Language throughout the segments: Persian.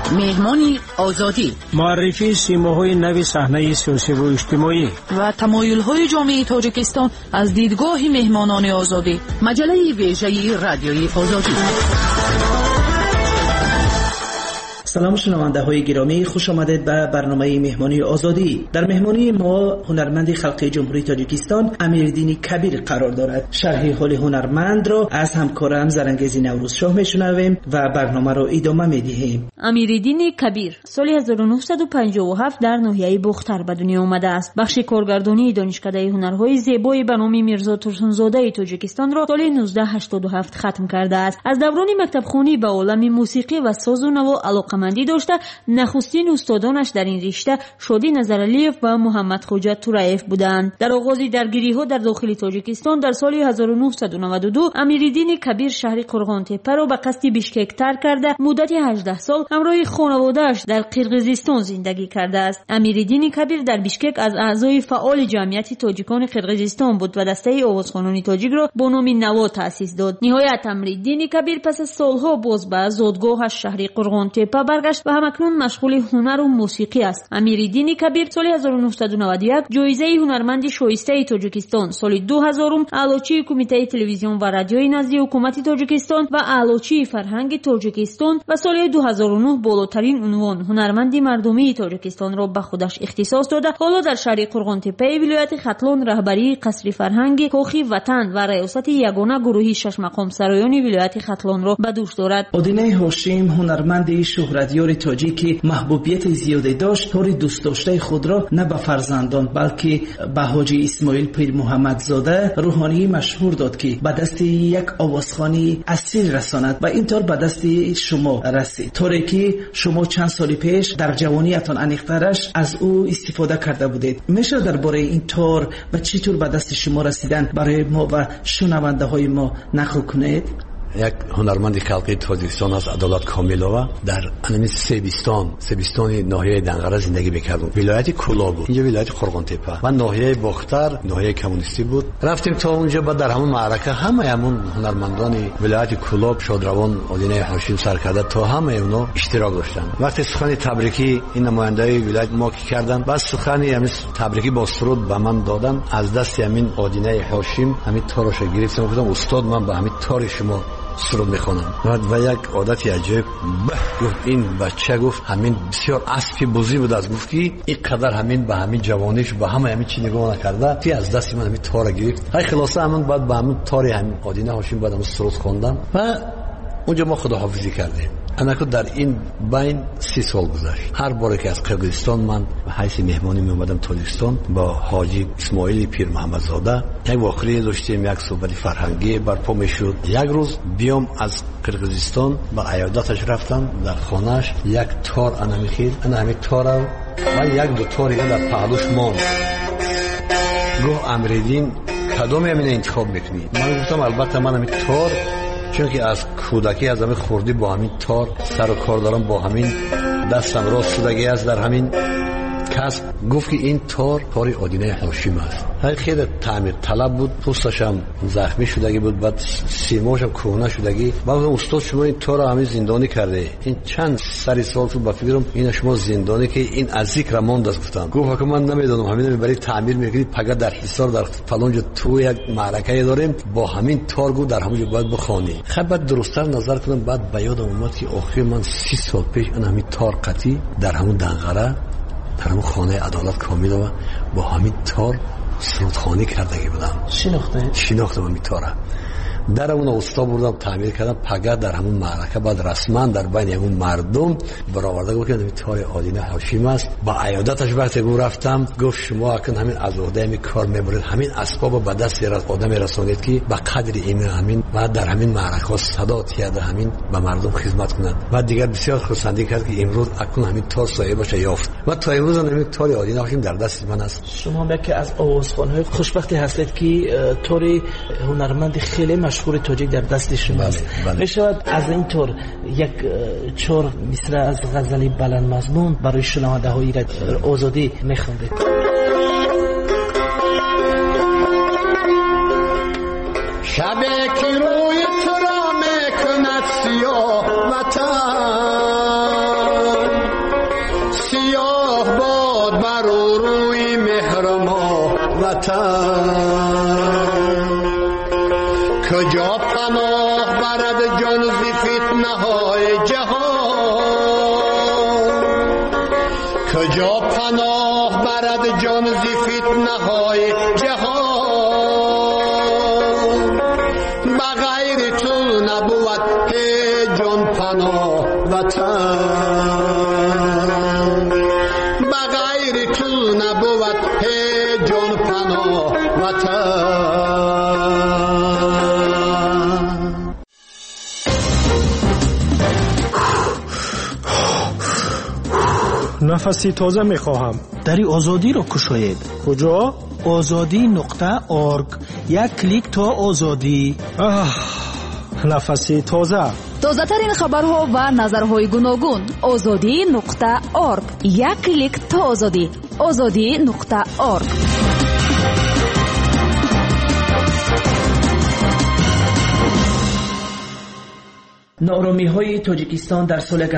مهمانی آزادی، معرفی سیماهای نو صحنه سیاسی و اجتماعی و تمایل‌های جامعه تاجیکستان از دیدگاه مهمانان آزادی. مجله ویژه رادیوی آزادی. سلام شنونده های گرامی، خوش آمدید به برنامه مهمانی آزادی. در مهمانی ما هنرمند خلقی جمهوری تاجیکستان امیرالدین کبیر قرار دارد. شرح حال هنرمند را از همکارم زرنگیز نوروزشاه میشنویم و برنامه را ادامه میدهیم. امیرالدین کبیر سال 1957 در ناحیه بختر به دنیا آمده است. بخش کارگردانی دانشکده هنرهای زیبای به نام میرزا ترسونزاده تاجیکستان را سال 1987 ختم کرده است. از دوران مکتبخوانی به عالم موسیقی و ساز و نوا علاقه داشته. نخستین استادانش در این رشته شادی نظرعلیف و محمد خوجت تورایف بودند. در آغاز درگیری‌ها در داخل تاجیکستان در سال 1992 امیرالدین کبیر شهر قرغانتپه را به قصد بیشکک ترک کرده مدت 18 سال همراه خانواده‌اش در قرقیزستان زندگی کرده است. امیرالدین کبیر در بیشکک از اعضای فعال جمعیت تاجیکان قرقیزستان بود و دسته آوازخوانان تاجیک را با نام نوا تأسیس داد. نهایت امیرالدین کبیر پس از سالها باز به زادگاهش شهر قرغانتپه برگشت و همکنون مشغول هنر و موسیقی است. امیرالدین کبیر سال 1991 جایزه هنرمند شایسته تاجیکستان، سال 2000 اعلاچی کمیته تلویزیون و رادیوی نزد حکومت تاجیکستان و اعلاچی فرهنگ تاجیکستان و سال 2009 بالاترین عنوان هنرمند مردمی تاجیکستان را به خودش اختصاص داده. حالا در شهر قرغانتپه ولایت ختلان رهبری قصر فرهنگ کاخ وطن و ریاست یگانه گروهی شش مقام سرایان ولایت ختلان را به دوش دارد. آدینه هاشم هنرمند شهرتیار تاجیکی محبوبیت زیادی داشت. طور دوست داشته خود را نه به فرزندان بلکه به حاجی اسماعیل پیر محمد زاده روحانی مشهور داد که به دست یک آوازخوانی اصیل رساند و اینطور به دست شما رسید، طوری که شما چند سال پیش در جوانیتان انیخترش از او استفاده کرده بودید. میشه درباره این طور و چطور به دست شما رسیدن برای ما و شنونده های ما نقل کنید؟ یک هنرمند خلقی تاجیکستان از عدالت کاملова در انمی سبیستان ناحیه دنقره زندگی میکردم. ولایت کولا بود، اینجا ولایت قرغانتپه و ناحیه بختر ناحیه کمونیستی بود. رفتیم تا اونجا بعد در همون معرکه همون هنرمندان ولایت کولا شادروان آدینه هاشم سرکرده تا همه اونا اشتراک داشتن. وقتی سخن تبریکی این نمایندای ولایت ما کردن، بعد سخن همین تبریکی با سرود به من دادن. از دست همین آدینه هاشم همین تارش گرفتم، گفتم استاد من به همین تار شما سرود میخونم. و یک عادتی عجیب گفت این بچه، گفت همین بسیار اسبی بزی بود، از گفت که این قدر همین به همین جوانیش به همین چی نگاه نکرده که از دست من همین تار گرفت. های خلاصه همین بعد به همین تار همین آدینه هاشم بعد همین سرود خوندم و اونجا ما خداحافظی کردیم. انکو در این بین 30 سال گذشت. هر باره که از قرقیزستان من به حیث مهمانی می اومدم تاجیکستان با حاجی اسماعیل پیر محمد زاده یک واقعه داشتیم، یک صحبت فرهنگی برپا میشد. یک روز بیام از قرقیزستان با عیادتش رفتم در خانهش، یک تار انا میخید، انا همین تار و یک دو تاری در پهلوش ماند. گفت امیرالدین کدوم همین انتخاب میکنی؟ من گفتم البته من همین تار، چون که از کودکی از همین خوردی با همین تار سر و کار دارم، با همین دستم راست شدگی است در همین کسب. گفت که این تار آدینه هاشم است. خیلی تعمیر طلب بود، پوستش هم زخمی شدگی بود، بعد سیماش هم کهنه شدگی. بعد استاد شما این تار همین زندانی کرده، این چند سری سال تو با فکرم این شما زندانی که این از ذکر ماند است. گفتم گفت که من نمیدونم همین برای تعمیر میکنی پگه در حصار در فلان جا تو یک معرکه داریم با همین تار گفت در همون جا باید بخوانی. خب بعد درست‌تر نظر کردم، بعد به یادم اومد که آخر من 30 سال پیش این همین تار قطی در همون دنقره در همون خانه عدالت کاملova با همین تار سرودخوانی کردگی بودم. شناختم همین تاره. در اون استاد بردم تعمیر کردم پگه در همون معرکه. بعد رسما در بین همون مردم برآورده گفت که همین تار آدینه هاشم است. با عیادتش وقتی رفتم گفت شما اکنون همین از عهده همین کار میبرید، همین اسباب به دست آدم رسانید که به قدر این همین و در همین معرکه صدا تیاد همین به مردم خدمت کنند. و دیگر بسیار خرسندی کرد که امروز اکنون همین تار صاحبش یافت و تا امروز همین تار آدینه هاشم در دست من است. شما هم یکی از آوازخوان‌های خوشبختی هستید که تار هنرمند خیلی مشهور تاجیک در دست شماست. میشود از این طور یک چهار مصرع از غزل بلند مضمون برای شنونده های آزادی میخوندید؟ شبه که روی تو را میکند سیاه وطن، وطن کجا پناه برد جان ز فتنه های جهان کجا پناه برد جان ز فتنه های جهان بغیر تو نبود جان پناه وطن بغیر تو نبود جان پناه وطن نفسی تازه میخواهم. دری آزادی رو کشاید. کجا؟ azadi.org. یک کلیک تا آزادی. نفسی تازه. تازه ترین خبرها و نظرهای گوناگون. azadi.org. یک کلیک تا آزادی. azadi.org. نارامی های تاجیکستان در سال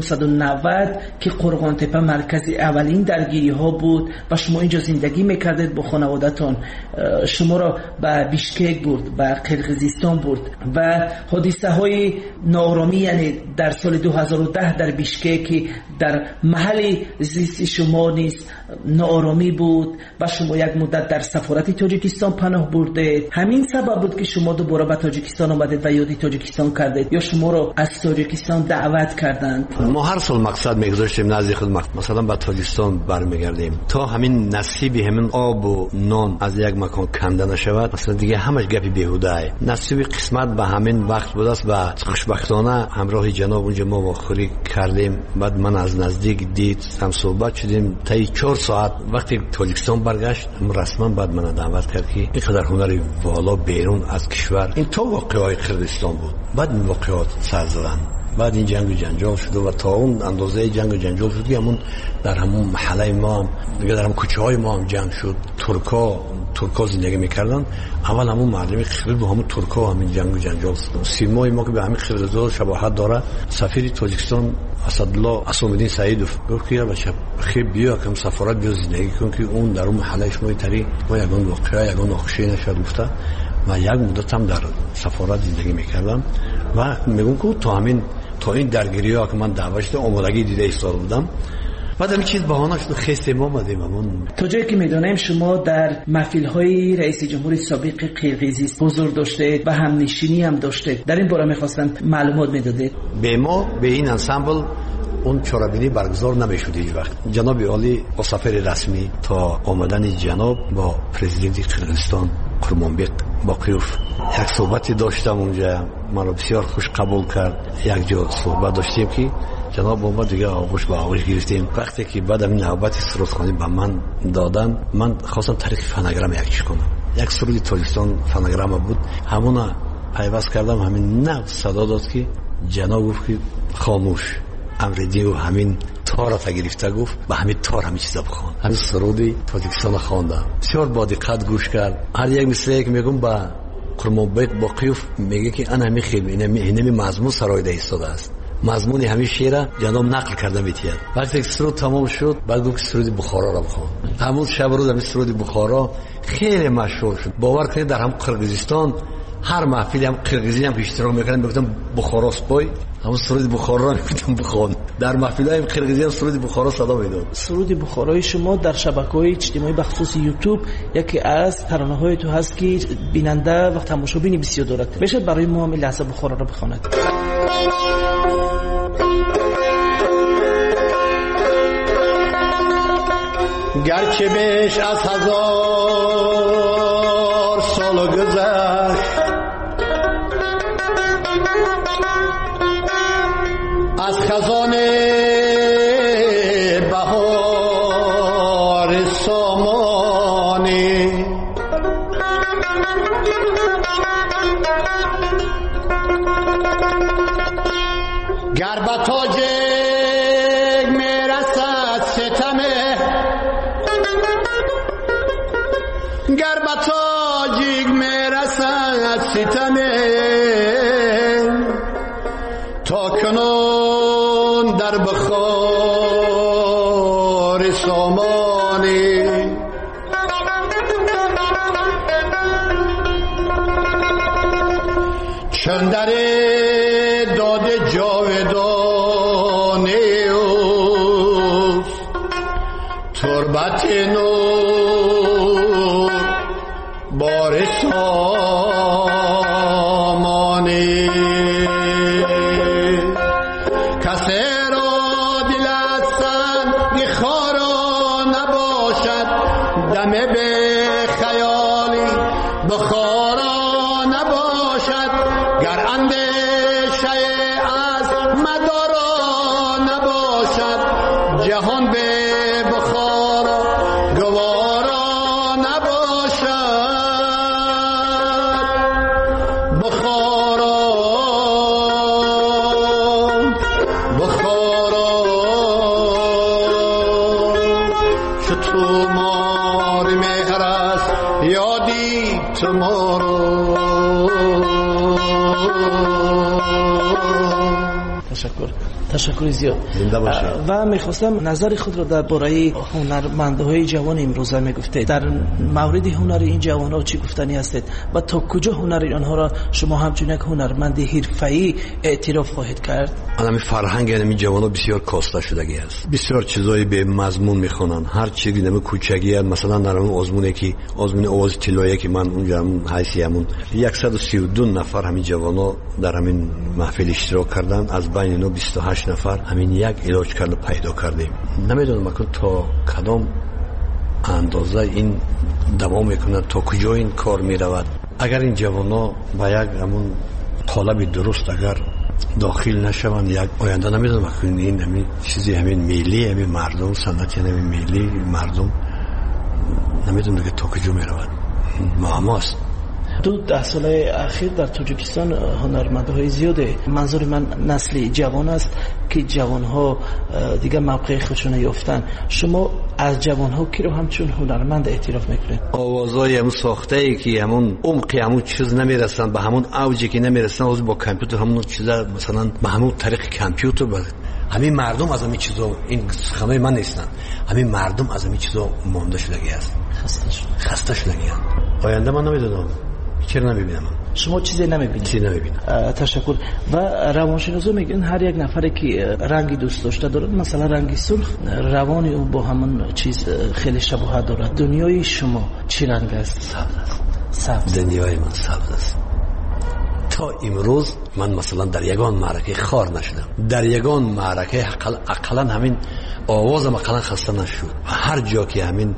1990 که قرغان تپه مرکز اولین درگیری ها بود و شما اینجا زندگی میکردید با خانوادتان، شما را به بیشکک برد، به قرقیزستان برد و حادثه های نارامی، یعنی در سال 2010 در بیشکک در محل زیست شما نیز نارامی بود و شما یک مدت در سفارت تاجیکستان پناه بردید. همین سبب بود که شما دوباره به تاجیکستان آمدید و یادی تاجیکستان کردید یا شما را از تاجیکستان دعوت کردند؟ ما هر سال مقصد میگذاشتیم نزد خود مثلا به تاجیکستان برمیگردیم تا همین نصیبی همین آب و نان از یک مکان کنده نشود، مثلا دیگه همش گپی بیهوده است. نصیب قسمت به همین وقت بود است و خوشبختانه همراه جناب اونجا ما واخوری کردیم. بعد من از نزدیک دید، هم صحبت شدیم تا 4 ساعت. وقتی تاجیکستان برگشت رسما بعد من دعوت کرد که اینقدر هنری والا بیرون از کشور این تا واقعای کردستان بود. بعد این واقعات سر زدن، بعد این جنگ و جنجال شد و تا اون اندازه جنگ و جنجال شد که همون در همون محله ما هم دیگه در همون کوچه های ما هم جنگ شد. ترکا زندگی میکردن. اول همون مردم خیلی با همون ترکا همین جنگ و جنجال شد. سیمای ما که به همین خیلی شباهت داره. سفیر تاجیکستان اسدالله اسامالدین سعیدوف گفت که بچه خیلی بیا که سفارت بیا زندگی کن که اون در اون محله شما تری ما یگان واقعه یگان ناخوشی نشد گفته و یک مدت هم در سفارت زندگی میکردم و میگم که تا این درگیری ها که من دعوت شده آمادگی دیده ایستاده بودم. بعد همین چیز بهانه شد خسته ما آمدیم. تا جایی که میدونیم شما در محفل های رئیس جمهور سابق قرقیزستان حضور داشتید و همنشینی هم داشتید. در این باره میخواستم معلومات میدادید. به ما به این انسامبل اون چرابینی برگزار نمیشود هیچ وقت. جناب عالی با سفر رسمی تا آمدن جناب با پرزیدنت قرقیزستان قرمانبق باقیوف یک صحبتی داشتم اونجا، من رو بسیار خوش قبول کرد. یک جا صحبت داشتیم که جناب با ما دیگه آغوش به آغوش گرفتیم. وقتی که بعد همین نوبت سرودخوانی به من دادن، من خواستم طریق فناگرام یکیش کنم. یک سرود تاجیکستان فناگرام بود، همون پیوست کردم. همین نفت صدا داد که جناب گفت که خاموش امردی و همین تار تا گرفته گفت به همین تار همین چیزا بخوان. همین سرودی تاجیکستان خواندم، بسیار با دقت گوش کرد. هر یک مثلی که میگم با قرمانبق باقیوف میگه که انا میخوام اینمی مضمون سرایده ایستاده است. مضمون همین شعر جناب نقل کرده میتید. وقتی که سرود تمام شد بعد گفت سرود بخارا را بخوان. همون شب روز همین سرود بخارا خیلی مشهور شد. باور کنید در هم قرقیزستان هر محفلی هم قرقیزی هم اشتراک میکردن میگفتن بخارا سپای، همون سرود بخارا را میگفتن بخوان. در محفلای قرقیزی هم سرود بخارا صدا میداد. سرود بخارای شما در شبکه‌های اجتماعی به خصوص یوتیوب یکی از ترانه‌های تو هست که بیننده و تماشابین بسیار دارد. میشه برای ما هم لحظه بخارا را بخواند؟ گرچه بیش از 1000 سال گذشت از خزان بهار سامانی، گر به تاج میرسد ستمه، گر به تاجیک میرسد ستمه، تا کنون در بخار سامانی تربت نور بار سامانی کسی را دلت سنگ خارا نباشد دم به خیالی بخارا نباشد گر اندیشه از مدارا نباشد جهان به بخارا گوارا نباشد بخارا چو تو مار مهر است یادی تو مارو. تشکر زیاد. و میخواستم نظر خود را درباره هنرمندهای جوان امروزه میگفته. در مورد هنر این جوانها چی گفتنی هستید و تا کجا هنر آنها را شما همچون یک هنرمند حرفه‌ای اعتراف خواهید کرد؟ همین فرهنگ این جوانها بسیار کاسته شدگی است. بسیار چیزای به مضمون میخونن. هر چیزی نمی کوچگی است. مثلا در اون آزمونی که آزمون آواز طلایی که من اونجا حیثیتمون 132 نفر همین جوانها در همین محفل اشتراک کردن. از بین اینا 28 نفر همین یک علاج کرده پیدا کردیم. نمیدونم اکنون تا کدام اندازه این دوام میکنه، تا کجا این کار میرود. اگر این جوانا با یک همون قالب درست اگر داخل نشوند، یک آینده نمیدونم اکنون این همین چیزی همین میلی همین مردم سنتی همین میلی مردم نمیدونم دیگه تا کجا میرود. معماست. 10 سال اخیر در تاجیکستان هنرمندهای زیاده. منظور من نسل جوان است که جوانها دیگه موقع خودشون یافتن. شما از جوانها کی رو همچون هنرمند اعتراف میکنید؟ آوازای همون ساخته ای که همون عمقی همون چیز نمیرسن، به همون اوجی که نمیرسن، از با کامپیوتر همون چیزا مثلا به همون طریق کامپیوتر همین مردم از همین چیزا، این سخنای من نیستن، همین مردم از همین چیزا مونده شدگی است، خسته شدگی است. آینده من نمیدونم، چرا نمیبینم. شما چیزی نمیبینید؟ چیزی نمیبینم. تشکر. و روانشناسا میگن هر یک نفری که رنگی دوست داشته دارد، مثلا رنگی سرخ، روانی او با همون چیز خیلی شباهت دارد. دنیای شما چی رنگ است؟ سبز است. سبز. دنیای من سبز است. تا امروز من مثلا در یگان معرکه خار نشدم. در یگان معرکه اقلا همین آوازم اقلا خسته نشد. هر جا که همین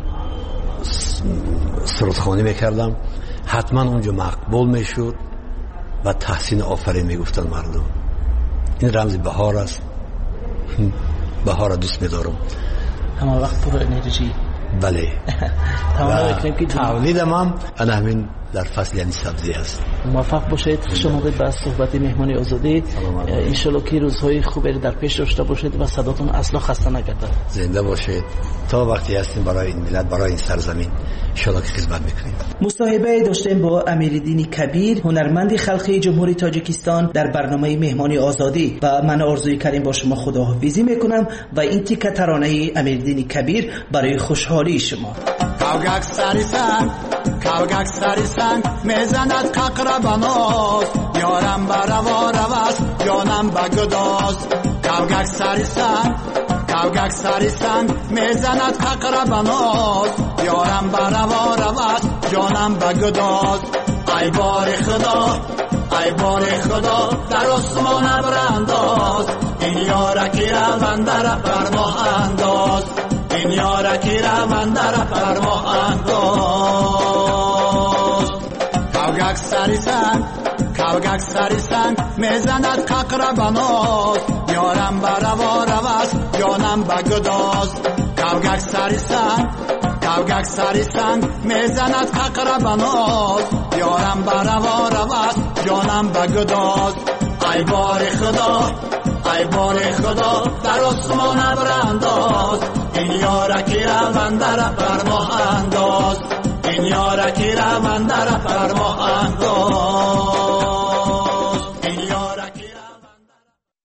سرودخوانی میکردم حتما اونجا مقبول میشد و تحسین آفرین میگفتن مردم. این رمز بهار است. بهار دوست میدارم. همه وقت پر انرژی. بله. تولیدم هم همین در فصل یعنی سبزی است. موفق باشید. شما به صحبت مهمانی آزادی. انشالله که روزهای خوبی در پیش داشته باشید و صداتون اصلا خسته نگرده. زنده باشید. تا وقتی هستیم برای این ملت، برای این سرزمین انشالله که خدمت میکنیم. مصاحبه داشتیم با امیرالدین کبیر، هنرمند خلقی جمهوری تاجیکستان در برنامه مهمانی آزادی. و من آرزوی کردیم با شما خداحافظی میکنم و این تیکه ترانه امیرالدین کبیر برای خوشحالی شما. کاوگک سری سنگ میزند ققر بناز، یارم بروا روست جانم بگداز. کاوگک سری سنگ میزند ققر بناز، یارم بروا روست جانم بگداز. ای بار خدا در آسمان برانداز، این یارکی روان در فرما انداز، این یارکی روان در فرما انداز. کاوگک سری سنگ میزند ققر بناز، یارم بروا روست جانم بگداز. کاوگک سری سنگ میزند ققر بناز، یارم بروا روست جانم بگداز. ای بار خدا در آسمان برانداز، این یارکی روان در فرما انداز، این یارکی روان در فرما انداز.